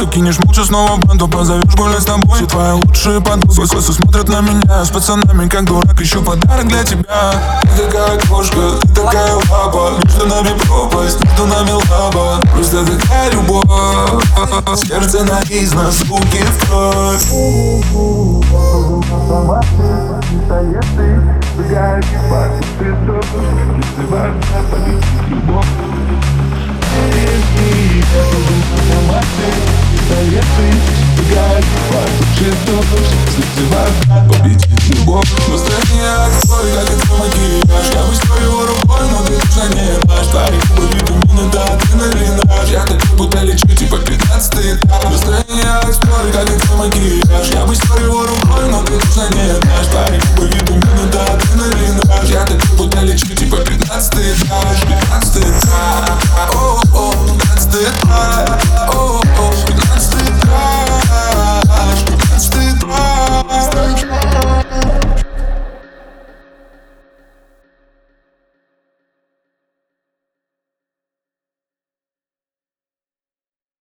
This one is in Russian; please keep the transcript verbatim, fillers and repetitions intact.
кинешь молча снова банту, позовешь гулять с тобой. Все твои лучшие подруги косо смотрят на меня. С пацанами как дурак, ищу подарок для тебя. Ты такая кошка, ты такая лапа. Между нами пропасть, между нами лава. Просто такая любовь. Сердце на износ, руки в кровь. Победить любовь. Настроение акцой, как это макияж. Я бы стою его рукой, но ты точно не наш. Твои губы витамины, да, адреналина. Я так будто лечу, типа пятнадцатый этаж. Настроение акцой, как это макияж. Я бы стою его рукой, но ты точно не наш.